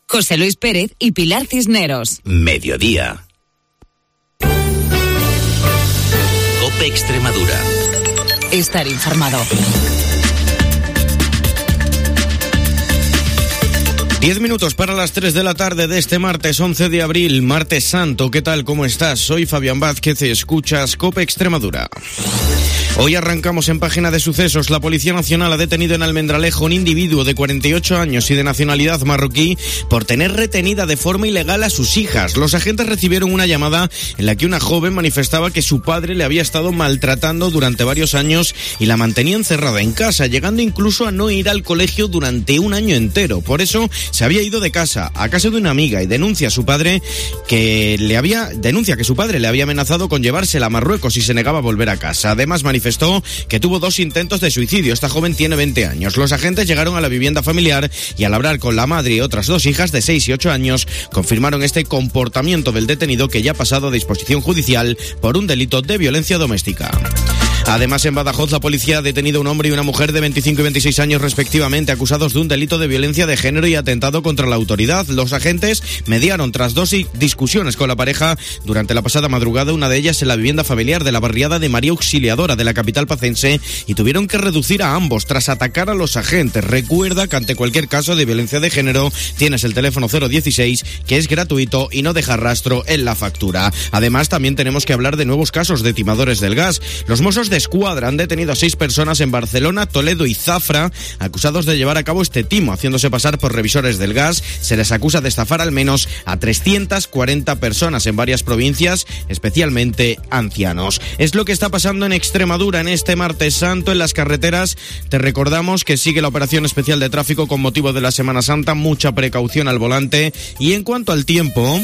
José Luis Pérez y Pilar Cisneros. Mediodía. COPE Extremadura. Estar informado. 10 minutos para las 3 de la tarde de este martes 11 de abril, martes santo. ¿Qué tal? ¿Cómo estás? Soy Fabián Vázquez, escuchas COPE Extremadura. Hoy arrancamos en página de sucesos. La Policía Nacional ha detenido en Almendralejo un individuo de 48 años y de nacionalidad marroquí por tener retenida de forma ilegal a sus hijas. Los agentes recibieron una llamada en la que una joven manifestaba que su padre le había estado maltratando durante varios años y la mantenía encerrada en casa, llegando incluso a no ir al colegio durante un año entero. Por eso se había ido de casa a casa de una amiga y denuncia a su padre que su padre le había amenazado con llevársela a Marruecos si se negaba a volver a casa. Además manifestó que tuvo 2 intentos de suicidio. Esta joven tiene 20 años. Los agentes llegaron a la vivienda familiar y al hablar con la madre y otras 2 hijas de 6 y 8 años, confirmaron este comportamiento del detenido, que ya ha pasado a disposición judicial por un delito de violencia doméstica. Además, en Badajoz, la policía ha detenido a un hombre y una mujer de 25 y 26 años respectivamente, acusados de un delito de violencia de género y atentado contra la autoridad. Los agentes mediaron tras 2 discusiones con la pareja durante la pasada madrugada, una de ellas en la vivienda familiar de la barriada de María Auxiliadora de la capital pacense, y tuvieron que reducir a ambos tras atacar a los agentes. Recuerda que ante cualquier caso de violencia de género tienes el teléfono 016, que es gratuito y no deja rastro en la factura. Además, también tenemos que hablar de nuevos casos de timadores del gas. Los Mossos de Escuadra han detenido a 6 personas en Barcelona, Toledo y Zafra, acusados de llevar a cabo este timo, haciéndose pasar por revisores del gas. Se les acusa de estafar al menos a 340 personas en varias provincias, especialmente ancianos. Es lo que está pasando en Extremadura en este martes santo en las carreteras. Te recordamos que sigue la operación especial de tráfico con motivo de la Semana Santa. Mucha precaución al volante. Y en cuanto al tiempo,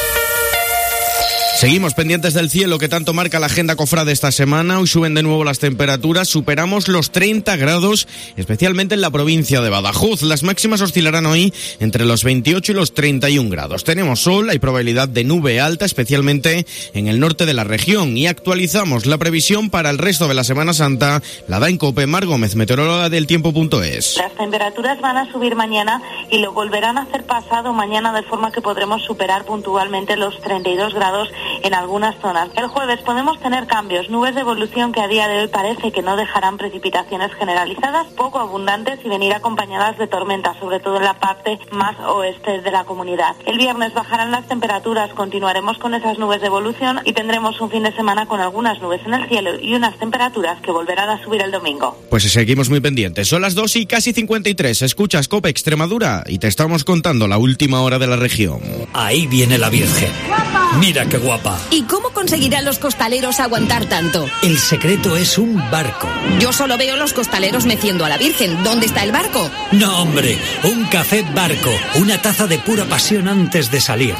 seguimos pendientes del cielo que tanto marca la agenda cofrade esta semana. Hoy suben de nuevo las temperaturas, superamos los 30 grados, especialmente en la provincia de Badajoz. Las máximas oscilarán hoy entre los 28 y los 31 grados. Tenemos sol, hay probabilidad de nube alta, especialmente en el norte de la región. Y actualizamos la previsión para el resto de la Semana Santa. La da en COPE Mar Gómez, meteoróloga del tiempo.es. Las temperaturas van a subir mañana y lo volverán a hacer pasado mañana, de forma que podremos superar puntualmente los 32 grados en algunas zonas. El jueves podemos tener cambios, nubes de evolución que a día de hoy parece que no dejarán precipitaciones generalizadas, poco abundantes, y venir acompañadas de tormentas, sobre todo en la parte más oeste de la comunidad. El viernes bajarán las temperaturas, continuaremos con esas nubes de evolución y tendremos un fin de semana con algunas nubes en el cielo y unas temperaturas que volverán a subir el domingo. Pues seguimos muy pendientes. Son las 2 y casi 53. Escuchas COPE Extremadura y te estamos contando la última hora de la región. Ahí viene la Virgen. Mira qué guapa. ¿Y cómo conseguirán los costaleros aguantar tanto? El secreto es un barco. Yo solo veo los costaleros meciendo a la Virgen. ¿Dónde está el barco? No, hombre, un café barco, una taza de pura pasión antes de salir.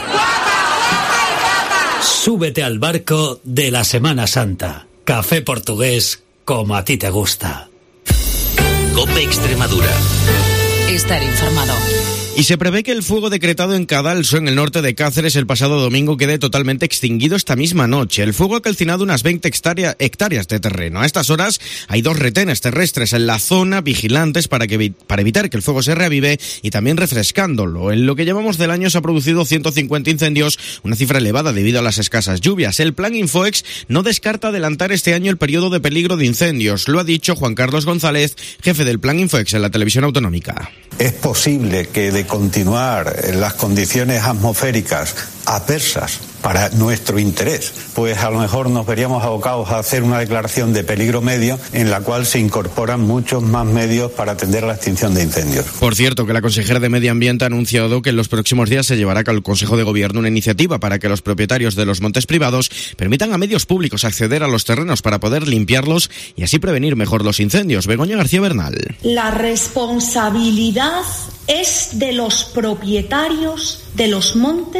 Súbete al barco de la Semana Santa. Café portugués como a ti te gusta. COPE Extremadura. Estar informado. Y se prevé que el fuego decretado en Cadalso, en el norte de Cáceres, el pasado domingo, quede totalmente extinguido esta misma noche. El fuego ha calcinado unas 20 hectáreas de terreno. A estas horas hay 2 retenes terrestres en la zona, vigilantes para evitar que el fuego se reavive y también refrescándolo. En lo que llevamos del año se ha producido 150 incendios, una cifra elevada debido a las escasas lluvias. El Plan Infoex no descarta adelantar este año el periodo de peligro de incendios. Lo ha dicho Juan Carlos González, jefe del Plan Infoex en la televisión autonómica. Es posible que de continuar las condiciones atmosféricas adversas para nuestro interés, pues a lo mejor nos veríamos abocados a hacer una declaración de peligro medio en la cual se incorporan muchos más medios para atender a la extinción de incendios. Por cierto, que la consejera de Medio Ambiente ha anunciado que en los próximos días se llevará al Consejo de Gobierno una iniciativa para que los propietarios de los montes privados permitan a medios públicos acceder a los terrenos para poder limpiarlos y así prevenir mejor los incendios. Begoña García Bernal. La responsabilidad es de los propietarios de los montes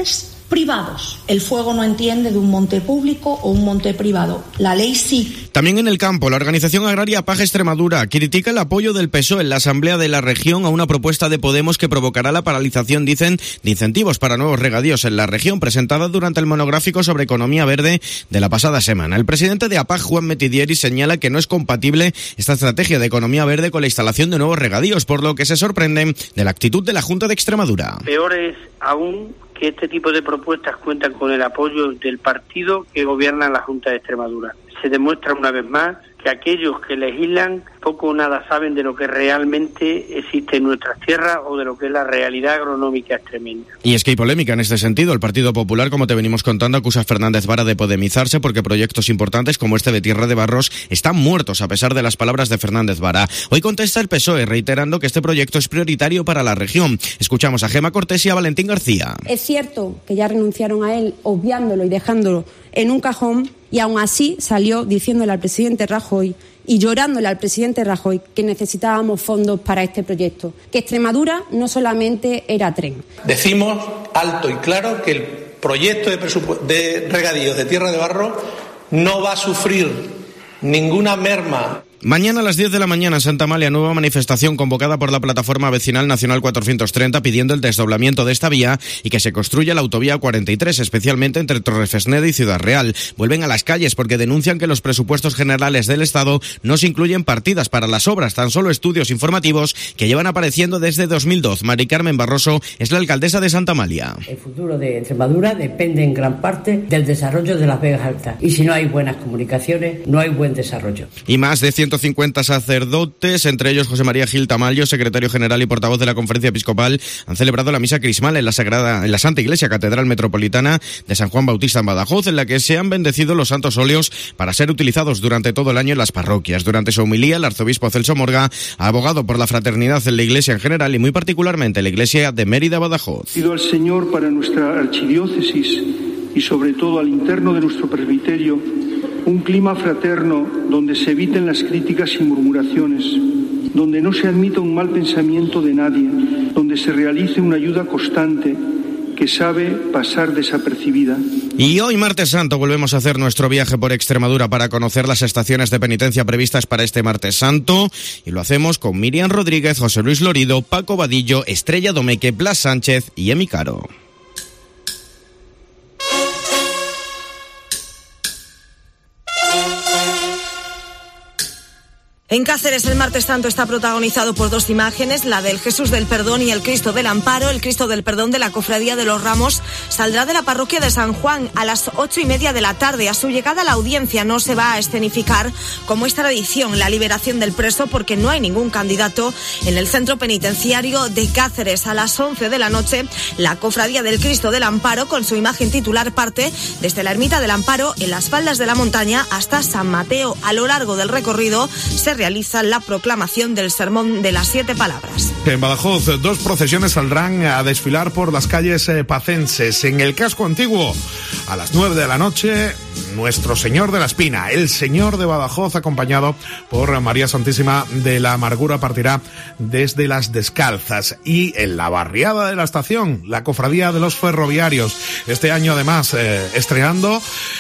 privados. El fuego no entiende de un monte público o un monte privado. La ley sí. También en el campo, la organización agraria PAG Extremadura critica el apoyo del PSOE en la Asamblea de la región a una propuesta de Podemos que provocará la paralización, dicen, de incentivos para nuevos regadíos en la región, presentada durante el monográfico sobre economía verde de la pasada semana. El presidente de APAG, Juan Metidieri, señala que no es compatible esta estrategia de economía verde con la instalación de nuevos regadíos, por lo que se sorprenden de la actitud de la Junta de Extremadura. Peor es aún que este tipo de propuestas cuentan con el apoyo del partido que gobierna la Junta de Extremadura. Se demuestra una vez más que aquellos que legislan poco o nada saben de lo que realmente existe en nuestras tierras o de lo que es la realidad agronómica extremeña. Y es que hay polémica en este sentido. El Partido Popular, como te venimos contando, acusa a Fernández Vara de podemizarse porque proyectos importantes como este de Tierra de Barros están muertos a pesar de las palabras de Fernández Vara. Hoy contesta el PSOE reiterando que este proyecto es prioritario para la región. Escuchamos a Gemma Cortés y a Valentín García. Es cierto que ya renunciaron a él obviándolo y dejándolo en un cajón, y aún así salió diciéndole al presidente Rajoy y llorándole al presidente Rajoy que necesitábamos fondos para este proyecto, que Extremadura no solamente era tren. Decimos alto y claro que el proyecto de regadíos de Tierra de Barro no va a sufrir ninguna merma. Mañana a las 10 de la mañana en Santa Amalia, nueva manifestación convocada por la Plataforma Vecinal Nacional 430 pidiendo el desdoblamiento de esta vía y que se construya la autovía 43, especialmente entre Torrefresneda y Ciudad Real. Vuelven a las calles porque denuncian que los presupuestos generales del Estado no se incluyen partidas para las obras, tan solo estudios informativos que llevan apareciendo desde 2002. Mari Carmen Barroso es la alcaldesa de Santa Amalia. El futuro de Extremadura depende en gran parte del desarrollo de las Vegas Altas y si no hay buenas comunicaciones, no hay buen desarrollo. Y más de 150 sacerdotes, entre ellos José María Gil Tamayo, secretario general y portavoz de la Conferencia Episcopal, han celebrado la misa crismal en la Santa Iglesia Catedral Metropolitana de San Juan Bautista en Badajoz, en la que se han bendecido los santos óleos para ser utilizados durante todo el año en las parroquias. Durante su homilía, el arzobispo Celso Morga ha abogado por la fraternidad en la Iglesia en general y muy particularmente en la Iglesia de Mérida, Badajoz. Pido al Señor para nuestra archidiócesis y sobre todo al interno de nuestro presbiterio un clima fraterno donde se eviten las críticas y murmuraciones, donde no se admita un mal pensamiento de nadie, donde se realice una ayuda constante que sabe pasar desapercibida. Y hoy, martes santo, volvemos a hacer nuestro viaje por Extremadura para conocer las estaciones de penitencia previstas para este martes santo, y lo hacemos con Miriam Rodríguez, José Luis Lorido, Paco Vadillo, Estrella Domeque, Blas Sánchez y Emi Caro. En Cáceres el martes santo está protagonizado por dos imágenes, la del Jesús del Perdón y el Cristo del Amparo. El Cristo del Perdón de la Cofradía de los Ramos saldrá de la parroquia de San Juan a las 8:30 de la tarde. A su llegada a la audiencia no se va a escenificar, como es tradición, la liberación del preso porque no hay ningún candidato en el centro penitenciario de Cáceres. A las 11 de la noche, la Cofradía del Cristo del Amparo, con su imagen titular, parte desde la Ermita del Amparo en las faldas de la montaña hasta San Mateo. A lo largo del recorrido se realiza la proclamación del Sermón de las 7 Palabras. En Badajoz, dos procesiones saldrán a desfilar por las calles pacenses. En el casco antiguo, a las 9 de la noche, Nuestro Señor de la Espina, el Señor de Badajoz, acompañado por María Santísima de la Amargura, partirá desde Las Descalzas. Y en la barriada de la estación, la Cofradía de los Ferroviarios, este año además estrenando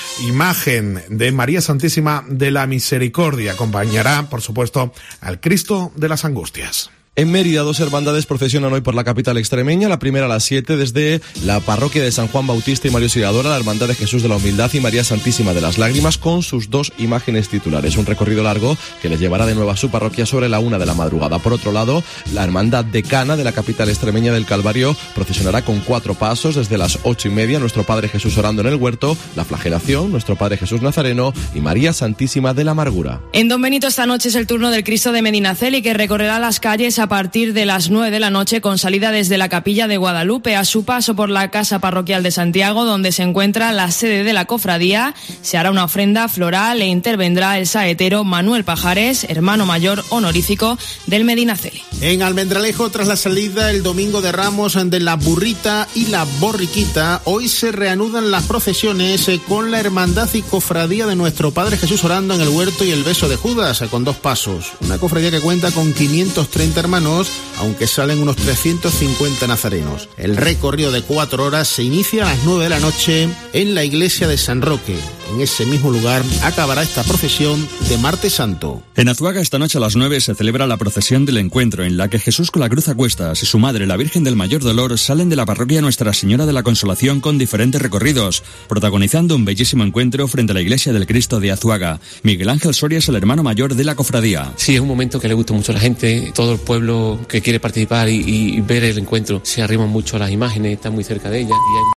imagen de María Santísima de la Misericordia, acompañará, por supuesto, al Cristo de las Angustias. En Mérida, dos hermandades procesionan hoy por la capital extremeña. La primera a las 7 desde la parroquia de San Juan Bautista y María Auxiliadora, la Hermandad de Jesús de la Humildad y María Santísima de las Lágrimas, con sus dos imágenes titulares. Un recorrido largo que les llevará de nuevo a su parroquia sobre la 1 de la madrugada. Por otro lado, la Hermandad Decana de la capital extremeña del Calvario procesionará con 4 pasos desde las 8:30. Nuestro Padre Jesús orando en el huerto, la Flagelación, Nuestro Padre Jesús Nazareno y María Santísima de la Amargura. En Don Benito esta noche es el turno del Cristo de Medinaceli, que recorrerá las calles a partir de las 9 de la noche con salida desde la Capilla de Guadalupe. A su paso por la Casa Parroquial de Santiago, donde se encuentra la sede de la cofradía, se hará una ofrenda floral e intervendrá el saetero Manuel Pajares, hermano mayor honorífico del Medinaceli. En Almendralejo, tras la salida el domingo de Ramos de la Burrita y la Borriquita, hoy se reanudan las procesiones con la Hermandad y Cofradía de Nuestro Padre Jesús orando en el huerto y el Beso de Judas, con 2 pasos. Una cofradía que cuenta con 530 hermanos hermanos, aunque salen unos 350 nazarenos. El recorrido de 4 horas se inicia a las 9 de la noche en la iglesia de San Roque. En ese mismo lugar acabará esta procesión de Martes Santo. En Azuaga esta noche a las 9 se celebra la procesión del encuentro, en la que Jesús con la cruz a cuestas y su madre, la Virgen del Mayor Dolor, salen de la parroquia Nuestra Señora de la Consolación con diferentes recorridos, protagonizando un bellísimo encuentro frente a la iglesia del Cristo de Azuaga. Miguel Ángel Soria es el hermano mayor de la cofradía. Sí, es un momento que le gusta mucho a la gente, todo el pueblo que quiere participar y ver el encuentro se arriman mucho a las imágenes, están muy cerca de ellas.